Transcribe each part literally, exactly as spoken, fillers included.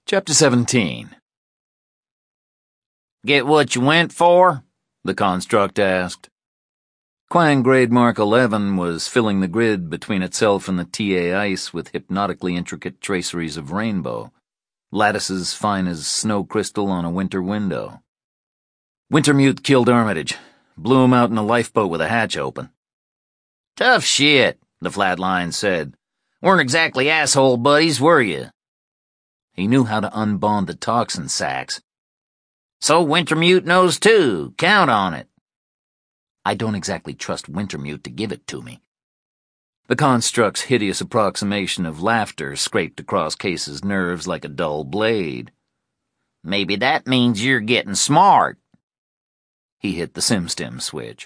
Chapter seventeen. Get what you went for? The construct asked. Quang grade Mark eleven was filling the grid between itself and the T A ice with hypnotically intricate traceries of rainbow, lattices fine as snow crystal on a winter window. Wintermute killed Armitage, blew him out in a lifeboat with a hatch open. Tough shit, the Flatline said. Weren't exactly asshole buddies, were you? He knew how to unbond the toxin sacs. So Wintermute knows too. Count on it. I don't exactly trust Wintermute to give it to me. The construct's hideous approximation of laughter scraped across Case's nerves like a dull blade. Maybe that means you're getting smart. He hit the SimStim switch.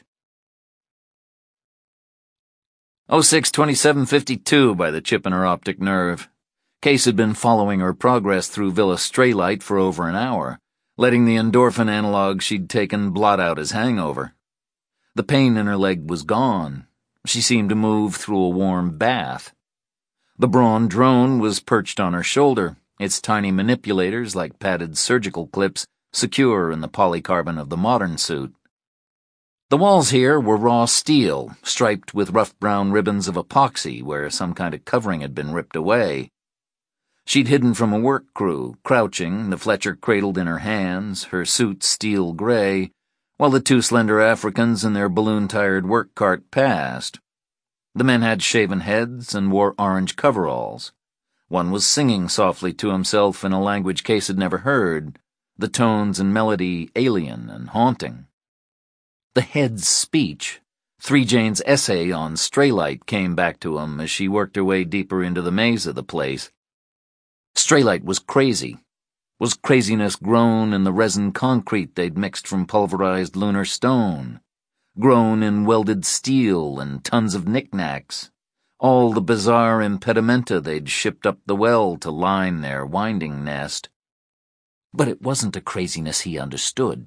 oh six twenty-seven fifty-two by the chip in her optic nerve. Case had been following her progress through Villa Straylight for over an hour, letting the endorphin analog she'd taken blot out his hangover. The pain in her leg was gone. She seemed to move through a warm bath. The Braun drone was perched on her shoulder, its tiny manipulators like padded surgical clips secure in the polycarbon of the modern suit. The walls here were raw steel, striped with rough brown ribbons of epoxy where some kind of covering had been ripped away. She'd hidden from a work crew, crouching, the Fletcher cradled in her hands, her suit steel gray, while the two slender Africans in their balloon-tired work cart passed. The men had shaven heads and wore orange coveralls. One was singing softly to himself in a language Case had never heard, the tones and melody alien and haunting. The head's speech, Three Jane's essay on Straylight, came back to him as she worked her way deeper into the maze of the place. Straylight was crazy. Was craziness grown in the resin concrete they'd mixed from pulverized lunar stone? Grown in welded steel and tons of knickknacks? All the bizarre impedimenta they'd shipped up the well to line their winding nest. But it wasn't a craziness he understood.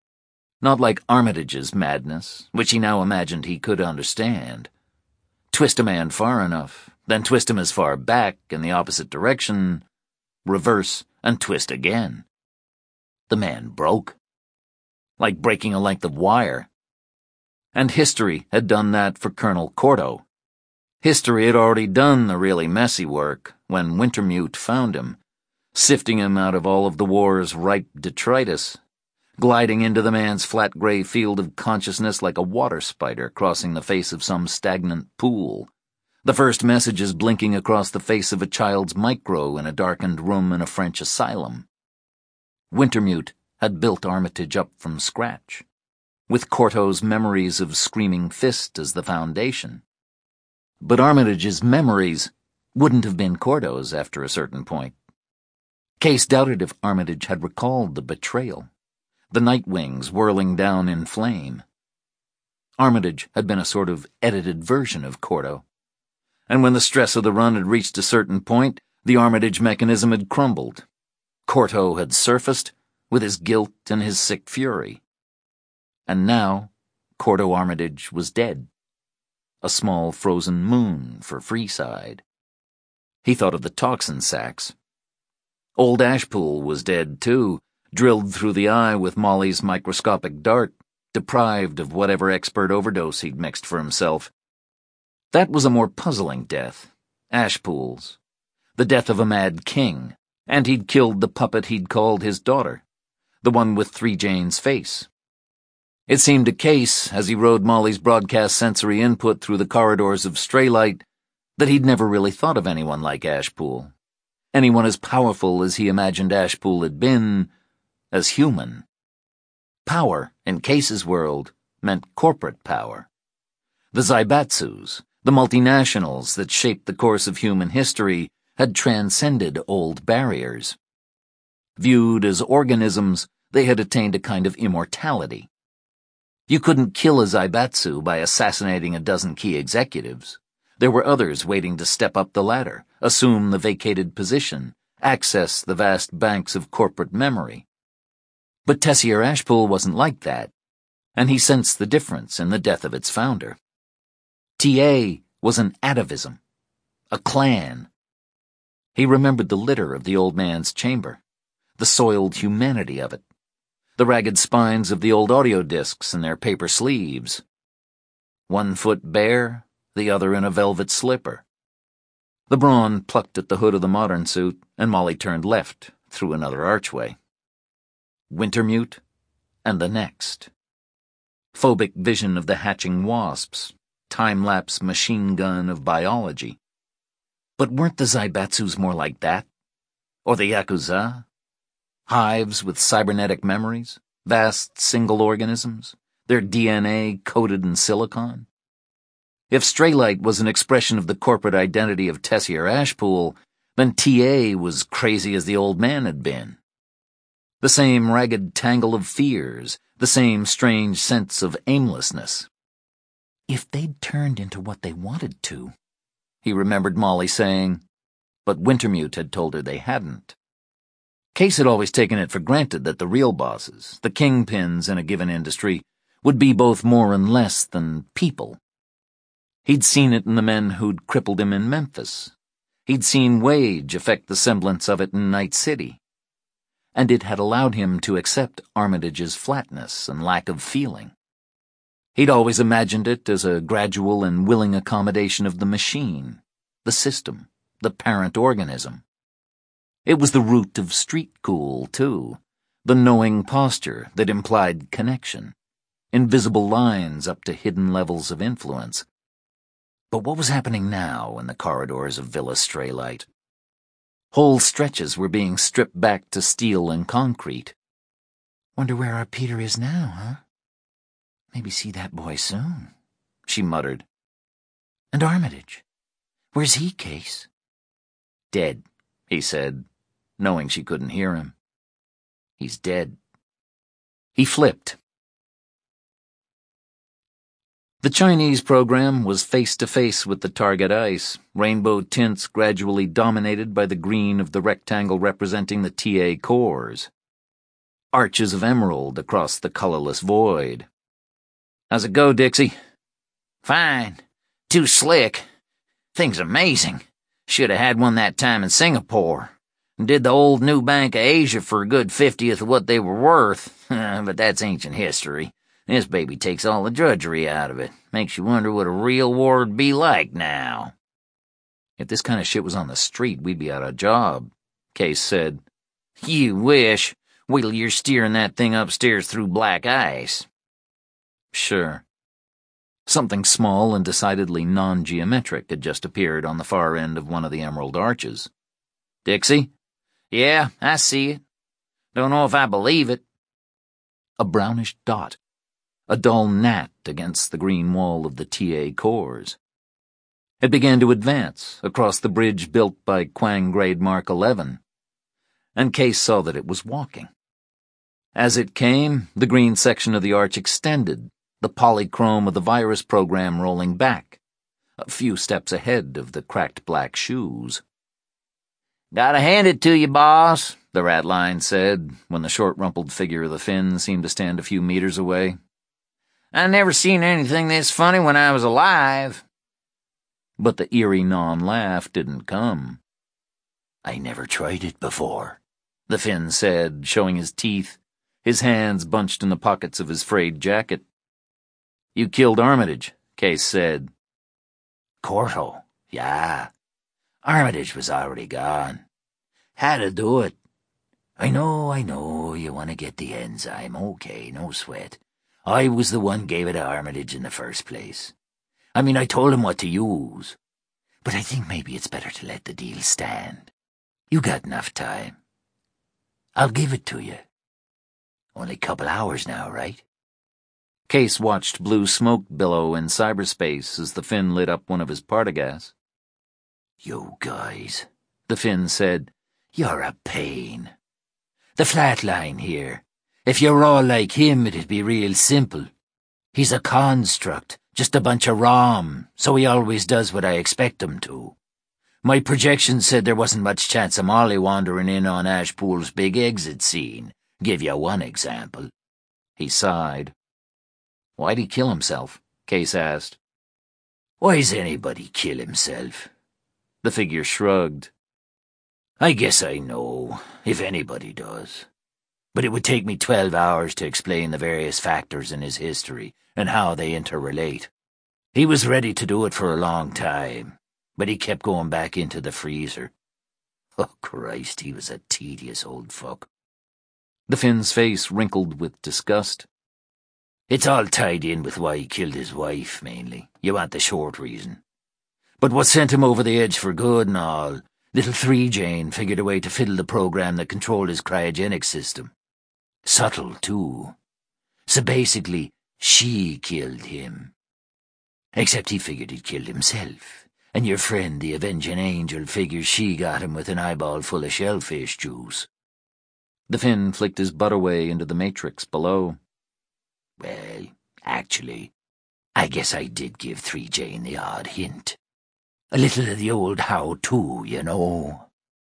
Not like Armitage's madness, which he now imagined he could understand. Twist a man far enough, then twist him as far back in the opposite direction, reverse, and twist again. The man broke. Like breaking a length of wire. And history had done that for Colonel Corto. History had already done the really messy work when Wintermute found him, sifting him out of all of the war's ripe detritus, gliding into the man's flat gray field of consciousness like a water spider crossing the face of some stagnant pool. The first messages blinking across the face of a child's micro in a darkened room in a French asylum. Wintermute had built Armitage up from scratch, with Corto's memories of Screaming Fist as the foundation. But Armitage's memories wouldn't have been Corto's after a certain point. Case doubted if Armitage had recalled the betrayal, the night wings whirling down in flame. Armitage had been a sort of edited version of Corto. And when the stress of the run had reached a certain point, the Armitage mechanism had crumbled. Corto had surfaced with his guilt and his sick fury. And now, Corto Armitage was dead. A small frozen moon for Freeside. He thought of the toxin sacs. Old Ashpool was dead, too, drilled through the eye with Molly's microscopic dart, deprived of whatever expert overdose he'd mixed for himself. That was a more puzzling death, Ashpool's, the death of a mad king, and he'd killed the puppet he'd called his daughter, the one with Three Jane's face. It seemed to Case, as he rode Molly's broadcast sensory input through the corridors of Straylight, that he'd never really thought of anyone like Ashpool, anyone as powerful as he imagined Ashpool had been, as human. Power, in Case's world, meant corporate power. The Zaibatsus, the multinationals that shaped the course of human history, had transcended old barriers. Viewed as organisms, they had attained a kind of immortality. You couldn't kill a Zaibatsu by assassinating a dozen key executives. There were others waiting to step up the ladder, assume the vacated position, access the vast banks of corporate memory. But Tessier Ashpool wasn't like that, and he sensed the difference in the death of its founder. T A was an atavism, a clan. He remembered the litter of the old man's chamber, the soiled humanity of it, the ragged spines of the old audio discs in their paper sleeves. One foot bare, the other in a velvet slipper. The brawn plucked at the hood of the modern suit, and Molly turned left through another archway. Wintermute, and the next. Phobic vision of the hatching wasps, time-lapse machine gun of biology. But weren't the Zaibatsus more like that? Or the Yakuza? Hives with cybernetic memories, vast single organisms, their D N A coated in silicon? If Straylight was an expression of the corporate identity of Tessier Ashpool, then T A was crazy as the old man had been. The same ragged tangle of fears, the same strange sense of aimlessness. If they'd turned into what they wanted to, he remembered Molly saying, but Wintermute had told her they hadn't. Case had always taken it for granted that the real bosses, the kingpins in a given industry, would be both more and less than people. He'd seen it in the men who'd crippled him in Memphis. He'd seen Wage affect the semblance of it in Night City. And it had allowed him to accept Armitage's flatness and lack of feeling. He'd always imagined it as a gradual and willing accommodation of the machine, the system, the parent organism. It was the root of street cool, too, the knowing posture that implied connection, invisible lines up to hidden levels of influence. But what was happening now in the corridors of Villa Straylight? Whole stretches were being stripped back to steel and concrete. Wonder where our Peter is now, huh? Maybe see that boy soon, she muttered. And Armitage? Where's he, Case? Dead, he said, knowing she couldn't hear him. He's dead. He flipped. The Chinese program was face-to-face with the target ice, rainbow tints gradually dominated by the green of the rectangle representing the T A cores. Arches of emerald across the colorless void. How's it go, Dixie? Fine. Too slick. Thing's amazing. Should have had one that time in Singapore. Did the old New Bank of Asia for a good fiftieth of what they were worth. But that's ancient history. This baby takes all the drudgery out of it. Makes you wonder what a real war would be like now. If this kind of shit was on the street, we'd be out of job, Case said. You wish. Wait till you're steering that thing upstairs through black ice. Sure. Something small and decidedly non-geometric had just appeared on the far end of one of the emerald arches. Dixie? Yeah, I see it. Don't know if I believe it. A brownish dot. A dull gnat against the green wall of the T A cores. It began to advance across the bridge built by Quang Grade Mark eleven, and Case saw that it was walking. As it came, the green section of the arch extended, the polychrome of the virus program rolling back, a few steps ahead of the cracked black shoes. Gotta hand it to you, boss, the ratline said, when the short rumpled figure of the Finn seemed to stand a few meters away. I never seen anything this funny when I was alive. But the eerie non-laugh didn't come. I never tried it before, the Finn said, showing his teeth, his hands bunched in the pockets of his frayed jacket. You killed Armitage, Case said. Corto, yeah. Armitage was already gone. Had to do it. I know, I know, you want to get the enzyme. Okay, no sweat. I was the one gave it to Armitage in the first place. I mean, I told him what to use. But I think maybe it's better to let the deal stand. You got enough time. I'll give it to you. Only a couple hours now, right? Case watched blue smoke billow in cyberspace as the Finn lit up one of his partagas. You guys, the Finn said, you're a pain. The flatline here. If you're all like him, it'd be real simple. He's a construct, just a bunch of ROM, so he always does what I expect him to. My projections said there wasn't much chance of Molly wandering in on Ashpool's big exit scene. Give you one example. He sighed. Why'd he kill himself? Case asked. Why's anybody kill himself? The figure shrugged. I guess I know, if anybody does. But it would take me twelve hours to explain the various factors in his history and how they interrelate. He was ready to do it for a long time, but he kept going back into the freezer. Oh, Christ, he was a tedious old fuck. The Finn's face wrinkled with disgust. It's all tied in with why he killed his wife, mainly. You want the short reason. But what sent him over the edge for good and all, little Three Jane figured a way to fiddle the program that controlled his cryogenic system. Subtle, too. So basically, she killed him. Except he figured he'd killed himself, and your friend, the Avenging Angel, figures she got him with an eyeball full of shellfish juice. The Finn flicked his butt away into the matrix below. Well, actually, I guess I did give Three Jane the odd hint. A little of the old how-to, you know.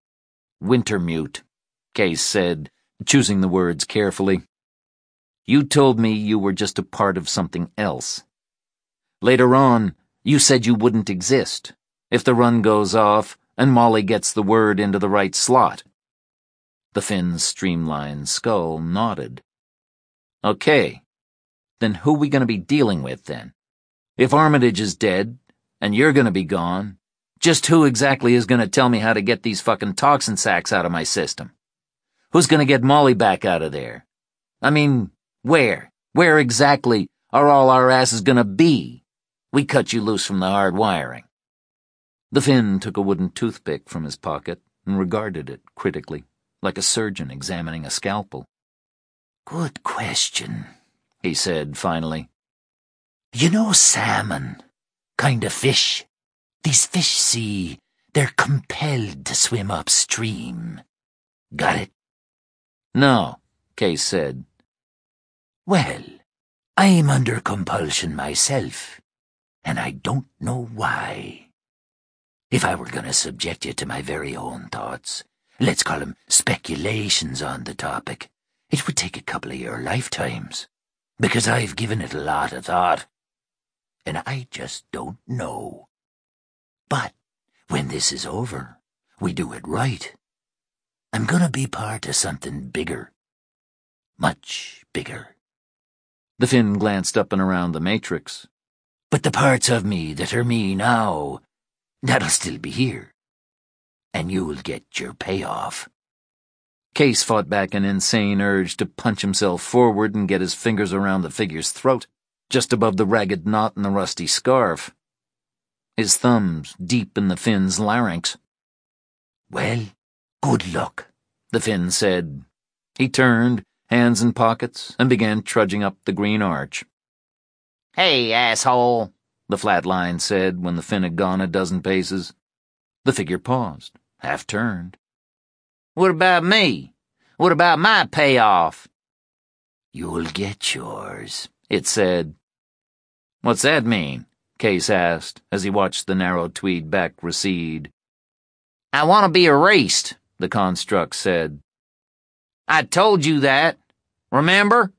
Wintermute, Case said, choosing the words carefully. You told me you were just a part of something else. Later on, you said you wouldn't exist if the run goes off and Molly gets the word into the right slot. The Finn's streamlined skull nodded. Okay, then who we gonna be dealing with then? If Armitage is dead, and you're gonna be gone, just who exactly is gonna tell me how to get these fucking toxin sacks out of my system? Who's gonna get Molly back out of there? I mean, where? Where exactly are all our asses gonna be? We cut you loose from the hard wiring. The Finn took a wooden toothpick from his pocket and regarded it critically, like a surgeon examining a scalpel. Good question, he said finally. You know salmon, kind of fish. These fish, see, they're compelled to swim upstream. Got it? No, Case said. Well, I'm under compulsion myself, and I don't know why. If I were going to subject you to my very own thoughts, let's call them speculations on the topic, it would take a couple of your lifetimes, because I've given it a lot of thought, and I just don't know. But when this is over, we do it right. I'm gonna be part of something bigger. Much bigger. The Finn glanced up and around the matrix. But the parts of me that are me now, that'll still be here. And you'll get your payoff. Case fought back an insane urge to punch himself forward and get his fingers around the figure's throat, just above the ragged knot in the rusty scarf. His thumbs deep in the Finn's larynx. Well, good luck, the Finn said. He turned, hands in pockets, and began trudging up the green arch. Hey, asshole, the flatline said when the Finn had gone a dozen paces. The figure paused, half-turned. What about me? What about my payoff? You'll get yours, it said. What's that mean? Case asked as he watched the narrow tweed back recede. I want to be erased, the construct said. I told you that. Remember?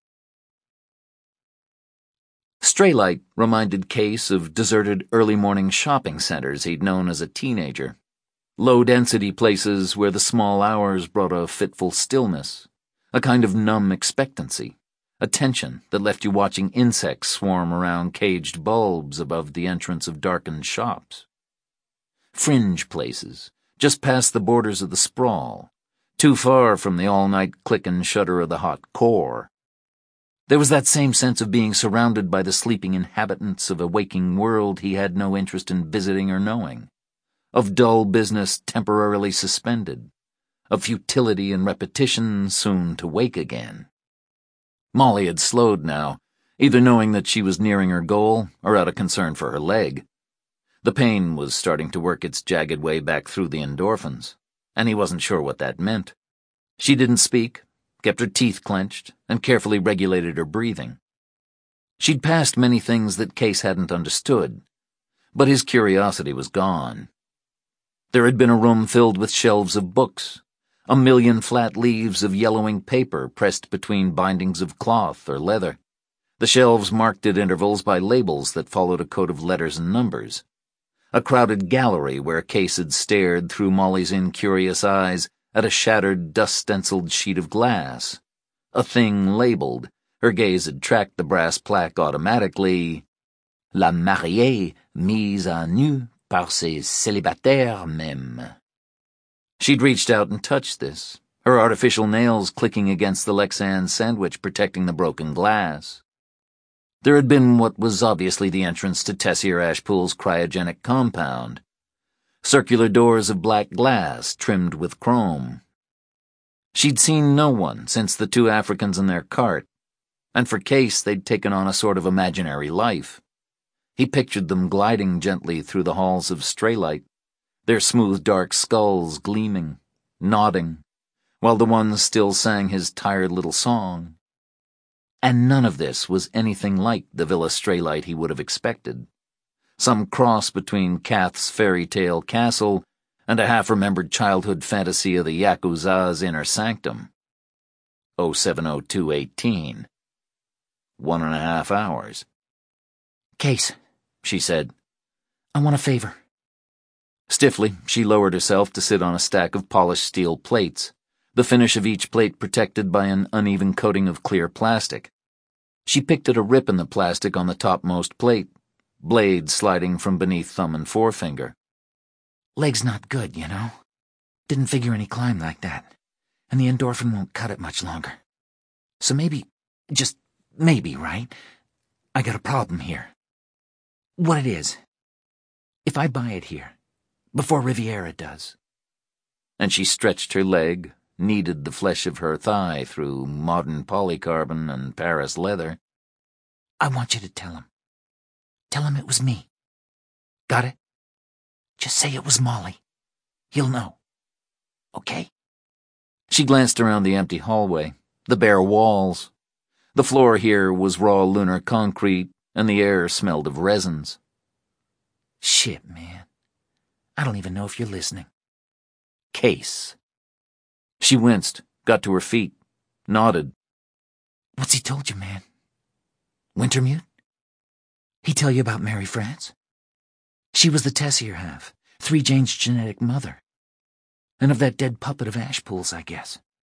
Straylight reminded Case of deserted early morning shopping centers he'd known as a teenager. Low-density places where the small hours brought a fitful stillness, a kind of numb expectancy, a tension that left you watching insects swarm around caged bulbs above the entrance of darkened shops. Fringe places, just past the borders of the sprawl, too far from the all-night click and shudder of the hot core. There was that same sense of being surrounded by the sleeping inhabitants of a waking world he had no interest in visiting or knowing, of dull business temporarily suspended, of futility and repetition soon to wake again. Molly had slowed now, either knowing that she was nearing her goal or out of concern for her leg. The pain was starting to work its jagged way back through the endorphins, and he wasn't sure what that meant. She didn't speak, kept her teeth clenched, and carefully regulated her breathing. She'd passed many things that Case hadn't understood, but his curiosity was gone. There had been a room filled with shelves of books, a million flat leaves of yellowing paper pressed between bindings of cloth or leather, the shelves marked at intervals by labels that followed a code of letters and numbers, a crowded gallery where Case had stared through Molly's incurious eyes at a shattered, dust-stenciled sheet of glass. A thing labeled. Her gaze had tracked the brass plaque automatically. La mariée mise à nu par ses célibataires mêmes. She'd reached out and touched this, her artificial nails clicking against the Lexan sandwich protecting the broken glass. There had been what was obviously the entrance to Tessier Ashpool's cryogenic compound. Circular doors of black glass trimmed with chrome. She'd seen no one since the two Africans in their cart, and for Case they'd taken on a sort of imaginary life. He pictured them gliding gently through the halls of Straylight, their smooth dark skulls gleaming, nodding, while the one still sang his tired little song. And none of this was anything like the Villa Straylight he would have expected. Some cross between Kath's fairy tale castle and a half-remembered childhood fantasy of the Yakuza's inner sanctum. oh seven oh two eighteen. One and a half hours. Case, she said. I want a favor. Stiffly, she lowered herself to sit on a stack of polished steel plates, the finish of each plate protected by an uneven coating of clear plastic. She picked at a rip in the plastic on the topmost plate, blade sliding from beneath thumb and forefinger. Leg's not good, you know. Didn't figure any climb like that, and the endorphin won't cut it much longer. So maybe, just maybe, right? I got a problem here. What it is, if I buy it here, before Riviera does. And she stretched her leg, kneaded the flesh of her thigh through modern polycarbon and Paris leather. I want you to tell him. Tell him it was me. Got it? Just say it was Molly. He'll know. Okay? She glanced around the empty hallway, the bare walls. The floor here was raw lunar concrete, and the air smelled of resins. Shit, man. I don't even know if you're listening. Case. She winced, got to her feet, nodded. What's he told you, man? Wintermute? He tell you about Mary France? She was the Tessier half, Three Jane's genetic mother. And of that dead puppet of Ashpool's, I guess.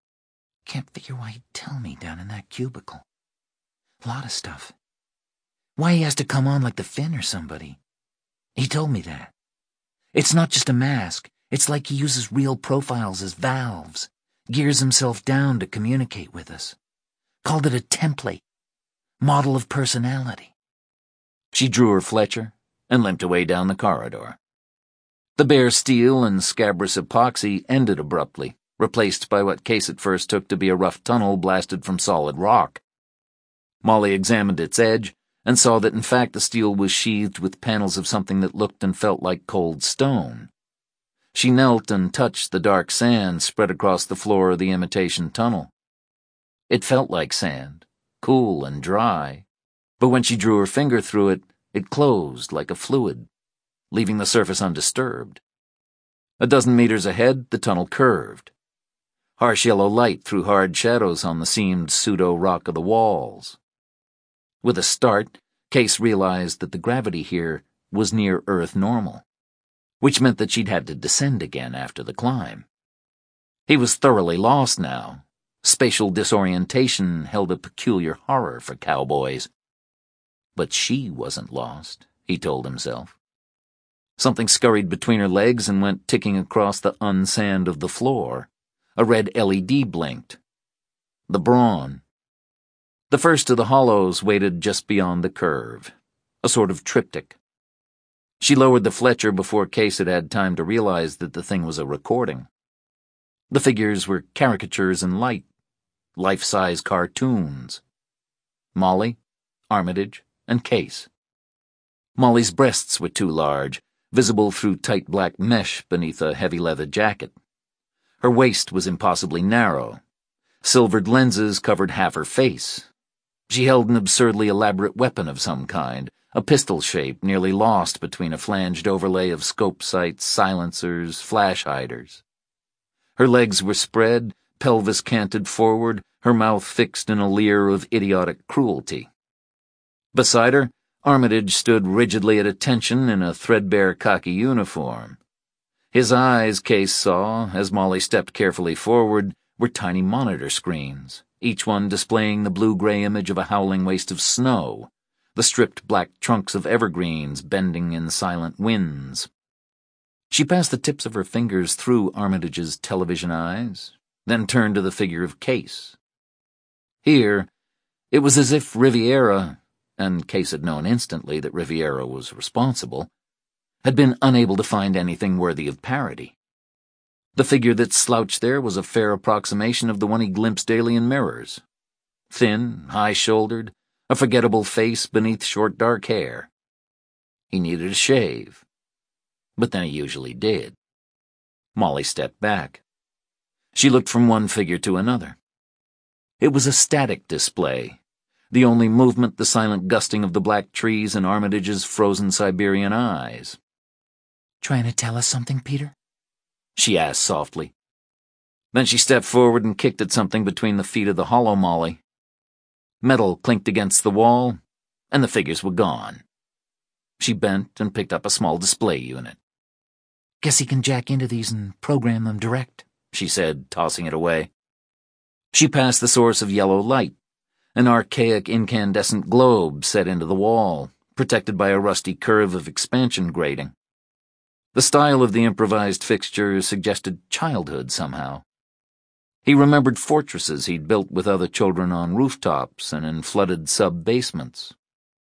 Can't figure why he'd tell me down in that cubicle. A lot of stuff. Why he has to come on like the Finn or somebody. He told me that. It's not just a mask. It's like he uses real profiles as valves, gears himself down to communicate with us. Called it a template, model of personality. She drew her Fletcher and limped away down the corridor. The bare steel and scabrous epoxy ended abruptly, replaced by what Case at first took to be a rough tunnel blasted from solid rock. Molly examined its edge and saw that in fact the steel was sheathed with panels of something that looked and felt like cold stone. She knelt and touched the dark sand spread across the floor of the imitation tunnel. It felt like sand, cool and dry, but when she drew her finger through it, it closed like a fluid, leaving the surface undisturbed. A dozen meters ahead, the tunnel curved. Harsh yellow light threw hard shadows on the seamed pseudo-rock of the walls. With a start, Case realized that the gravity here was near Earth normal, which meant that she'd had to descend again after the climb. He was thoroughly lost now. Spatial disorientation held a peculiar horror for cowboys. But she wasn't lost, he told himself. Something scurried between her legs and went ticking across the unsand of the floor. A red L E D blinked. The brawn. The first of the hollows waited just beyond the curve, a sort of triptych. She lowered the Fletcher before Case had had time to realize that the thing was a recording. The figures were caricatures in light, life-size cartoons. Molly, Armitage, and Case. Molly's breasts were too large, visible through tight black mesh beneath a heavy leather jacket. Her waist was impossibly narrow. Silvered lenses covered half her face. She held an absurdly elaborate weapon of some kind, a pistol shape nearly lost between a flanged overlay of scope sights, silencers, flash hiders. Her legs were spread, pelvis canted forward, her mouth fixed in a leer of idiotic cruelty. Beside her, Armitage stood rigidly at attention in a threadbare khaki uniform. His eyes, Case saw, as Molly stepped carefully forward, were tiny monitor screens, each one displaying the blue-gray image of a howling waste of snow, the stripped black trunks of evergreens bending in silent winds. She passed the tips of her fingers through Armitage's television eyes, then turned to the figure of Case. Here, it was as if Riviera, and Case had known instantly that Riviera was responsible, had been unable to find anything worthy of parody. The figure that slouched there was a fair approximation of the one he glimpsed daily in mirrors. Thin, high-shouldered, a forgettable face beneath short dark hair. He needed a shave, but then he usually did. Molly stepped back. She looked from one figure to another. It was a static display, the only movement the silent gusting of the black trees in Armitage's frozen Siberian eyes. "Trying to tell us something, Peter?" she asked softly. Then she stepped forward and kicked at something between the feet of the hollow Molly. Metal clinked against the wall, and the figures were gone. She bent and picked up a small display unit. "Guess he can jack into these and program them direct," she said, tossing it away. She passed the source of yellow light, an archaic incandescent globe set into the wall, protected by a rusty curve of expansion grating. The style of the improvised fixture suggested childhood somehow. He remembered fortresses he'd built with other children on rooftops and in flooded sub-basements.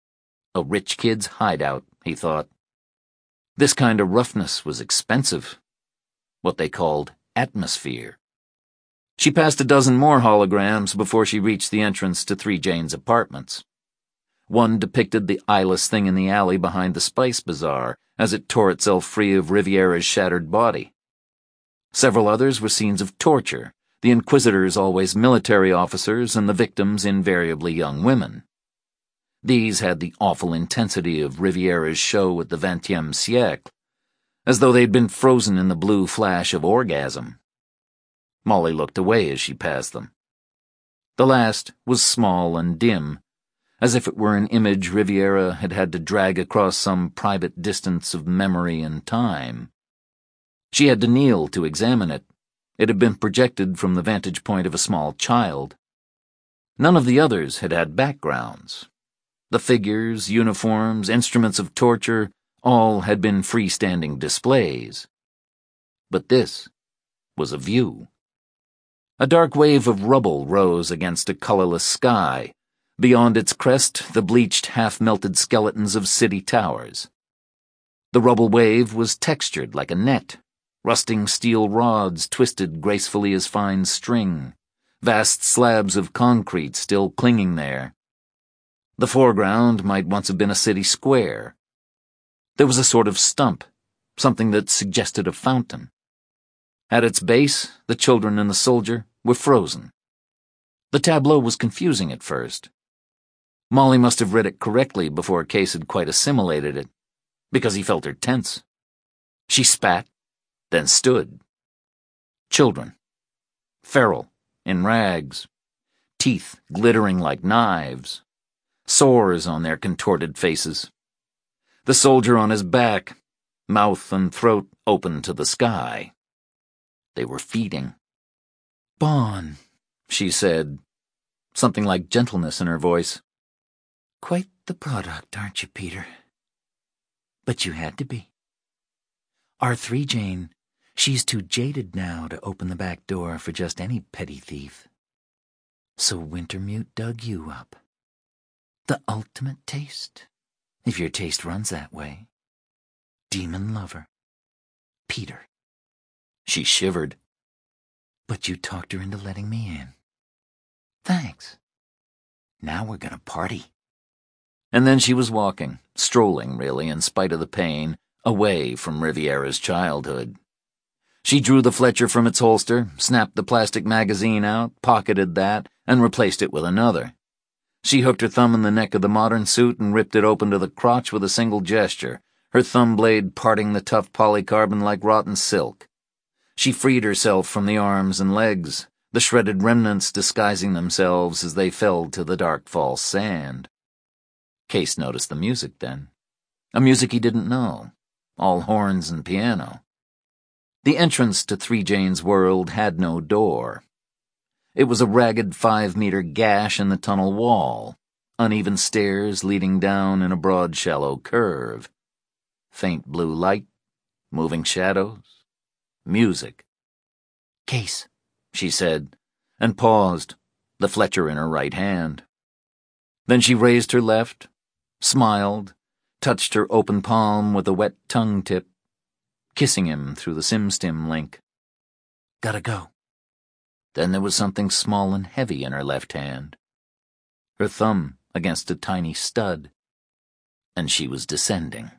A rich kid's hideout, he thought. This kind of roughness was expensive. What they called atmosphere. She passed a dozen more holograms before she reached the entrance to Three Jane's apartments. One depicted the eyeless thing in the alley behind the Spice Bazaar as it tore itself free of Riviera's shattered body. Several others were scenes of torture, the inquisitors always military officers and the victims invariably young women. These had the awful intensity of Riviera's show at the vingtième siècle, as though they'd been frozen in the blue flash of orgasm. Molly looked away as she passed them. The last was small and dim, as if it were an image Riviera had had to drag across some private distance of memory and time. She had to kneel to examine it. It had been projected from the vantage point of a small child. None of the others had had backgrounds. The figures, uniforms, instruments of torture, all had been freestanding displays. But this was a view. A dark wave of rubble rose against a colorless sky. Beyond its crest, the bleached, half-melted skeletons of city towers. The rubble wave was textured like a net, rusting steel rods twisted gracefully as fine string, vast slabs of concrete still clinging there. The foreground might once have been a city square. There was a sort of stump, something that suggested a fountain. At its base, the children and the soldier were frozen. The tableau was confusing at first. Molly must have read it correctly before Case had quite assimilated it, because he felt her tense. She spat, then stood. Children. Feral, in rags. Teeth glittering like knives. Sores on their contorted faces. The soldier on his back, mouth and throat open to the sky. They were feeding. "Bon," she said, something like gentleness in her voice. "Quite the product, aren't you, Peter? But you had to be. Our Three Jane, she's too jaded now to open the back door for just any petty thief. So Wintermute dug you up. The ultimate taste, if your taste runs that way. Demon lover. Peter." She shivered. "But you talked her into letting me in. Thanks. Now we're gonna party." And then she was walking, strolling really, in spite of the pain, away from Riviera's childhood. She drew the Fletcher from its holster, snapped the plastic magazine out, pocketed that, and replaced it with another. She hooked her thumb in the neck of the modern suit and ripped it open to the crotch with a single gesture, her thumb blade parting the tough polycarbon like rotten silk. She freed herself from the arms and legs, the shredded remnants disguising themselves as they fell to the dark false sand. Case noticed the music then. A music he didn't know. All horns and piano. The entrance to Three Jane's world had no door. It was a ragged five-meter gash in the tunnel wall, uneven stairs leading down in a broad, shallow curve. Faint blue light, moving shadows, music. "Case," she said, and paused, the Fletcher in her right hand. Then she raised her left, smiled, touched her open palm with a wet tongue tip, kissing him through the SimStim link. "Gotta go." Then there was something small and heavy in her left hand, her thumb against a tiny stud, and she was descending.